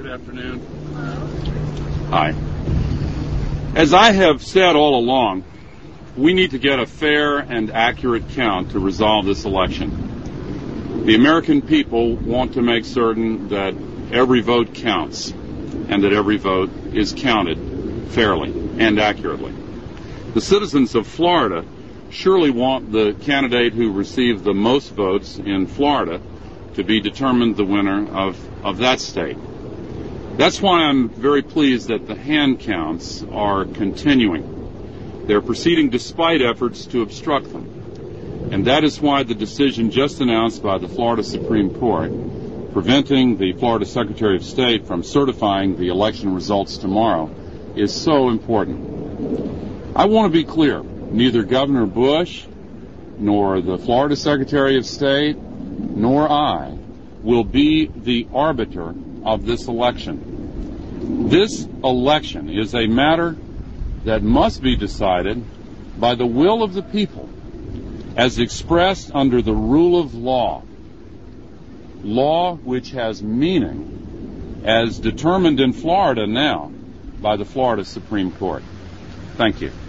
Good afternoon. Hi. As I have said all along, we need to get a fair and accurate count to resolve this election. The American people want to make certain that every vote counts and that every vote is counted fairly and accurately. The citizens of Florida surely want the candidate who received the most votes in Florida to be determined the winner of that state. That's why I'm very pleased that the hand counts are continuing. They're proceeding despite efforts to obstruct them. And that is why the decision just announced by the Florida Supreme Court, preventing the Florida Secretary of State from certifying the election results tomorrow, is so important. I want to be clear. Neither Governor Bush, nor the Florida Secretary of State, nor I will be the arbiter of this election. This election is a matter that must be decided by the will of the people as expressed under the rule of law, law which has meaning as determined in Florida now by the Florida Supreme Court. Thank you.